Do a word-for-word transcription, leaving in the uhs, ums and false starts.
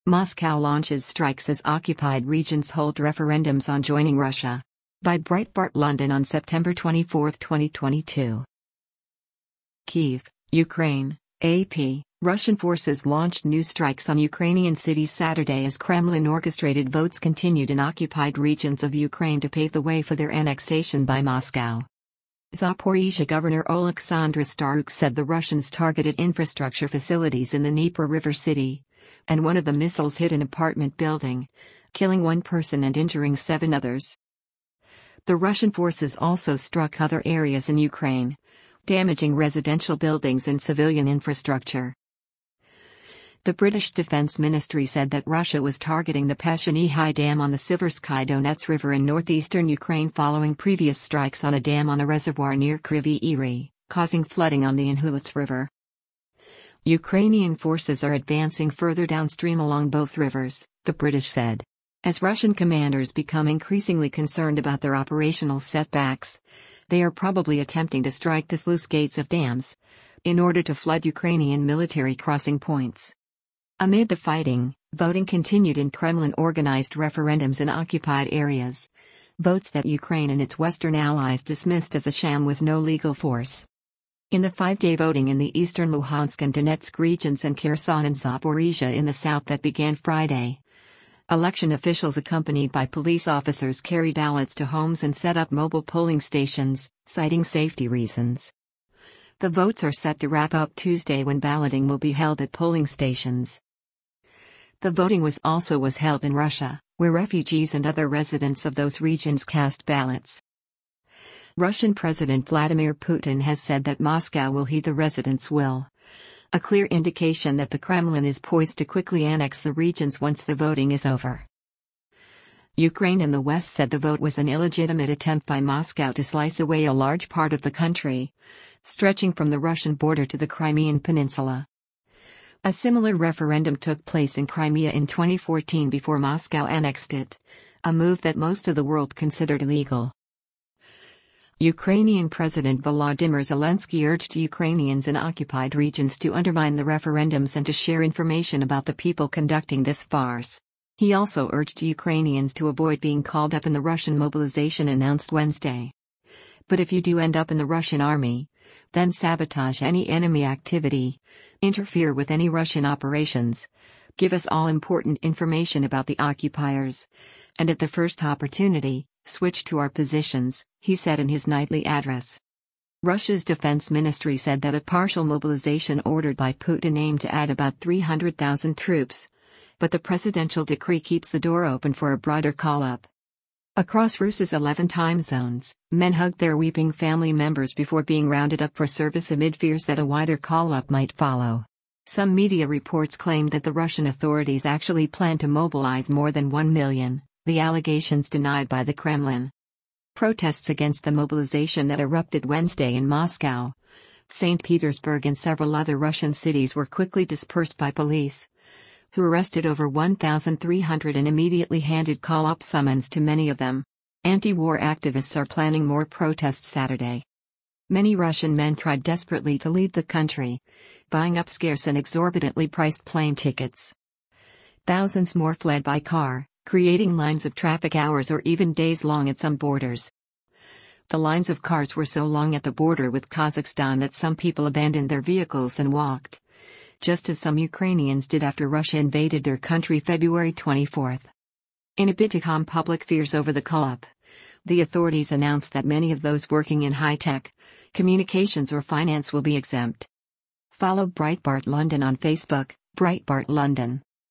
Moscow launches strikes as occupied regions hold referendums on joining Russia. By Breitbart London on September twenty-fourth, twenty twenty-two. Kyiv, Ukraine, A P. Russian forces launched new strikes on Ukrainian cities Saturday as Kremlin-orchestrated votes continued in occupied regions of Ukraine to pave the way for their annexation by Moscow. Zaporizhzhia Governor Oleksandr Staruk said the Russians targeted infrastructure facilities in the Dnieper River city, and one of the missiles hit an apartment building, killing one person and injuring seven others. The Russian forces also struck other areas in Ukraine, damaging residential buildings and civilian infrastructure. The British Defence Ministry said that Russia was targeting the Peshchenihai Dam on the Siversky Donets River in northeastern Ukraine following previous strikes on a dam on a reservoir near Kryvyi Rih, causing flooding on the Inhulets River. Ukrainian forces are advancing further downstream along both rivers, the British said. As Russian commanders become increasingly concerned about their operational setbacks, they are probably attempting to strike the sluice gates of dams in order to flood Ukrainian military crossing points. Amid the fighting, voting continued in Kremlin-organized referendums in occupied areas, votes that Ukraine and its Western allies dismissed as a sham with no legal force. In the five-day voting in the eastern Luhansk and Donetsk regions and Kherson and Zaporizhzhia in the south that began Friday, election officials accompanied by police officers carried ballots to homes and set up mobile polling stations, citing safety reasons. The votes are set to wrap up Tuesday when balloting will be held at polling stations. The voting was also was held in Russia, where refugees and other residents of those regions cast ballots. Russian President Vladimir Putin has said that Moscow will heed the residents' will, a clear indication that the Kremlin is poised to quickly annex the regions once the voting is over. Ukraine and the West said the vote was an illegitimate attempt by Moscow to slice away a large part of the country, stretching from the Russian border to the Crimean Peninsula. A similar referendum took place in Crimea in twenty fourteen before Moscow annexed it, a move that most of the world considered illegal. Ukrainian President Volodymyr Zelensky urged Ukrainians in occupied regions to undermine the referendums and to share information about the people conducting this farce. He also urged Ukrainians to avoid being called up in the Russian mobilization announced Wednesday. But if you do end up in the Russian army, then sabotage any enemy activity, interfere with any Russian operations, give us all important information about the occupiers, and at the first opportunity, switch to our positions, he said in his nightly address. Russia's defense ministry said that a partial mobilization ordered by Putin aimed to add about three hundred thousand troops, but the presidential decree keeps the door open for a broader call-up. Across Russia's eleven time zones, men hugged their weeping family members before being rounded up for service amid fears that a wider call-up might follow. Some media reports claimed that the Russian authorities actually plan to mobilize more than one million, the allegations denied by the Kremlin. Protests against the mobilization that erupted Wednesday in Moscow, Saint Petersburg and several other Russian cities were quickly dispersed by police, who arrested over one thousand three hundred and immediately handed call-up summons to many of them. Anti-war activists are planning more protests Saturday. Many Russian men tried desperately to leave the country, buying up scarce and exorbitantly priced plane tickets. Thousands more fled by car, creating lines of traffic hours or even days long at some borders. The lines of cars were so long at the border with Kazakhstan that some people abandoned their vehicles and walked, just as some Ukrainians did after Russia invaded their country February twenty-fourth. In a bid to calm public fears over the call-up, the authorities announced that many of those working in high-tech, communications or finance will be exempt. Follow Breitbart London on Facebook, Breitbart London.